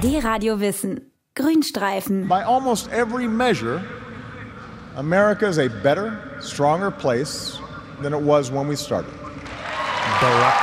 D-Radio Wissen. Grünstreifen. By almost every measure, America is a better, stronger place than it was when we started. Barack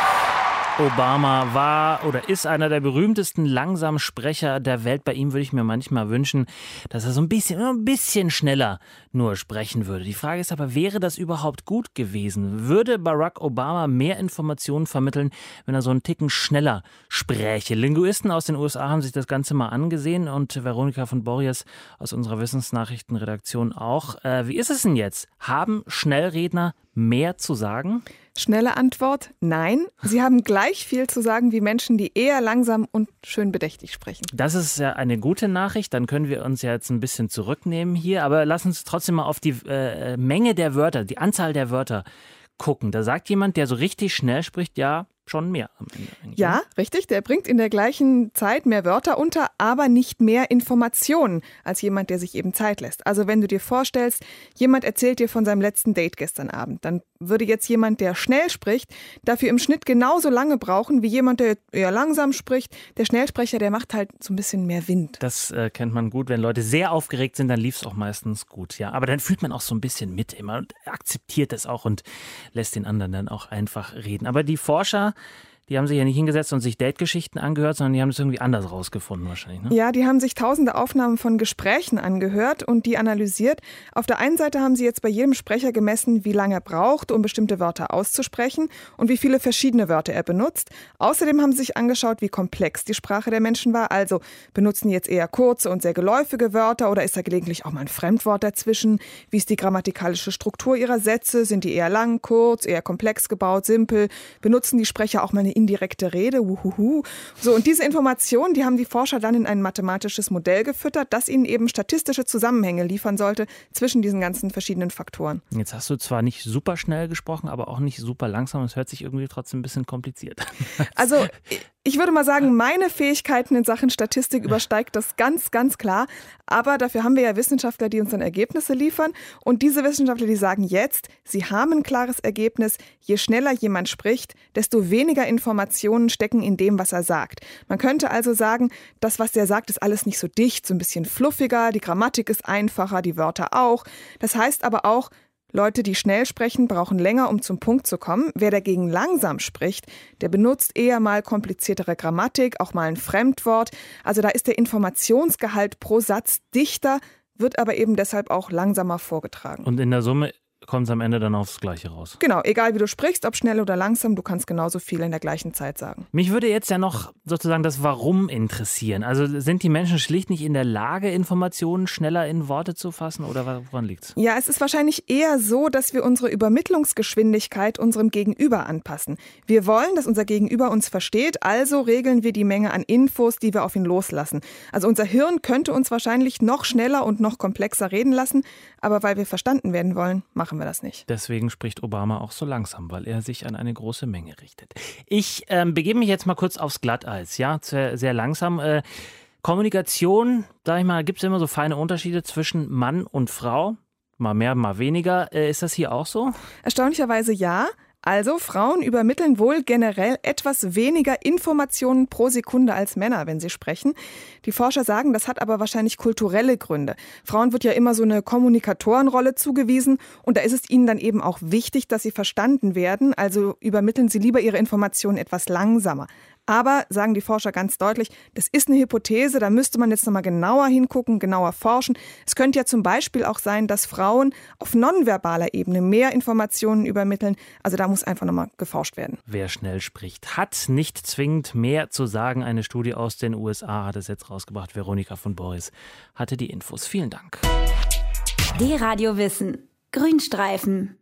Obama war oder ist einer der berühmtesten Langsamsprecher der Welt. Bei ihm würde ich mir manchmal wünschen, dass er so ein bisschen schneller nur sprechen würde. Die Frage ist aber, wäre das überhaupt gut gewesen? Würde Barack Obama mehr Informationen vermitteln, wenn er so einen Ticken schneller spräche? Linguisten aus den USA haben sich das Ganze mal angesehen und Veronika von Borries aus unserer Wissensnachrichtenredaktion auch. Wie ist es denn jetzt? Haben Schnellredner mehr zu sagen? Schnelle Antwort, nein. Sie haben gleich viel zu sagen wie Menschen, die eher langsam und schön bedächtig sprechen. Das ist ja eine gute Nachricht, dann können wir uns ja jetzt ein bisschen zurücknehmen hier, aber lass uns trotzdem mal auf die Menge der Wörter, die Anzahl der Wörter gucken. Da sagt jemand, der so richtig schnell spricht, ja, schon mehr am Ende. Ja, richtig. Der bringt in der gleichen Zeit mehr Wörter unter, aber nicht mehr Informationen als jemand, der sich eben Zeit lässt. Also wenn du dir vorstellst, jemand erzählt dir von seinem letzten Date gestern Abend, dann würde jetzt jemand, der schnell spricht, dafür im Schnitt genauso lange brauchen wie jemand, der eher langsam spricht. Der Schnellsprecher, der macht halt so ein bisschen mehr Wind. Das kennt man gut. Wenn Leute sehr aufgeregt sind, dann lief es auch meistens gut. Ja, aber dann fühlt man auch so ein bisschen mit immer und akzeptiert es auch und lässt den anderen dann auch einfach reden. Aber die Forscher, die haben sich ja nicht hingesetzt und sich Date-Geschichten angehört, sondern die haben das irgendwie anders rausgefunden wahrscheinlich, ne? Ja, die haben sich tausende Aufnahmen von Gesprächen angehört und die analysiert. Auf der einen Seite haben sie jetzt bei jedem Sprecher gemessen, wie lange er braucht, um bestimmte Wörter auszusprechen und wie viele verschiedene Wörter er benutzt. Außerdem haben sie sich angeschaut, wie komplex die Sprache der Menschen war. Also benutzen die jetzt eher kurze und sehr geläufige Wörter oder ist da gelegentlich auch mal ein Fremdwort dazwischen? Wie ist die grammatikalische Struktur ihrer Sätze? Sind die eher lang, kurz, eher komplex gebaut, simpel? Benutzen die Sprecher auch mal eine indirekte Rede, wuhuhu. So, und diese Informationen, die haben die Forscher dann in ein mathematisches Modell gefüttert, das ihnen eben statistische Zusammenhänge liefern sollte zwischen diesen ganzen verschiedenen Faktoren. Jetzt hast du zwar nicht super schnell gesprochen, aber auch nicht super langsam. Es hört sich irgendwie trotzdem ein bisschen kompliziert an. Also ich würde mal sagen, meine Fähigkeiten in Sachen Statistik übersteigt das ganz, ganz klar. Aber dafür haben wir ja Wissenschaftler, die uns dann Ergebnisse liefern. Und diese Wissenschaftler, die sagen jetzt, sie haben ein klares Ergebnis. Je schneller jemand spricht, desto weniger Informationen stecken in dem, was er sagt. Man könnte also sagen, das, was der sagt, ist alles nicht so dicht, so ein bisschen fluffiger, die Grammatik ist einfacher, die Wörter auch. Das heißt aber auch, Leute, die schnell sprechen, brauchen länger, um zum Punkt zu kommen. Wer dagegen langsam spricht, der benutzt eher mal kompliziertere Grammatik, auch mal ein Fremdwort. Also da ist der Informationsgehalt pro Satz dichter, wird aber eben deshalb auch langsamer vorgetragen. Und in der Summe kommt es am Ende dann aufs Gleiche raus. Genau, egal wie du sprichst, ob schnell oder langsam, du kannst genauso viel in der gleichen Zeit sagen. Mich würde jetzt ja noch sozusagen das Warum interessieren. Also sind die Menschen schlicht nicht in der Lage, Informationen schneller in Worte zu fassen oder woran liegt's? Ja, es ist wahrscheinlich eher so, dass wir unsere Übermittlungsgeschwindigkeit unserem Gegenüber anpassen. Wir wollen, dass unser Gegenüber uns versteht, also regeln wir die Menge an Infos, die wir auf ihn loslassen. Also unser Hirn könnte uns wahrscheinlich noch schneller und noch komplexer reden lassen, aber weil wir verstanden werden wollen, machen wir das nicht. Deswegen spricht Obama auch so langsam, weil er sich an eine große Menge richtet. Ich begebe mich jetzt mal kurz aufs Glatteis, ja, sehr, sehr langsam. Kommunikation, sag ich mal, gibt es immer so feine Unterschiede zwischen Mann und Frau, mal mehr, mal weniger. Ist das hier auch so? Erstaunlicherweise ja. Also Frauen übermitteln wohl generell etwas weniger Informationen pro Sekunde als Männer, wenn sie sprechen. Die Forscher sagen, das hat aber wahrscheinlich kulturelle Gründe. Frauen wird ja immer so eine Kommunikatorenrolle zugewiesen und da ist es ihnen dann eben auch wichtig, dass sie verstanden werden. Also übermitteln sie lieber ihre Informationen etwas langsamer. Aber, sagen die Forscher ganz deutlich, das ist eine Hypothese, da müsste man jetzt nochmal genauer hingucken, genauer forschen. Es könnte ja zum Beispiel auch sein, dass Frauen auf nonverbaler Ebene mehr Informationen übermitteln. Also da muss einfach nochmal geforscht werden. Wer schnell spricht, hat nicht zwingend mehr zu sagen. Eine Studie aus den USA hat es jetzt rausgebracht. Veronika von Borries hatte die Infos. Vielen Dank. D-Radio Wissen. Grünstreifen.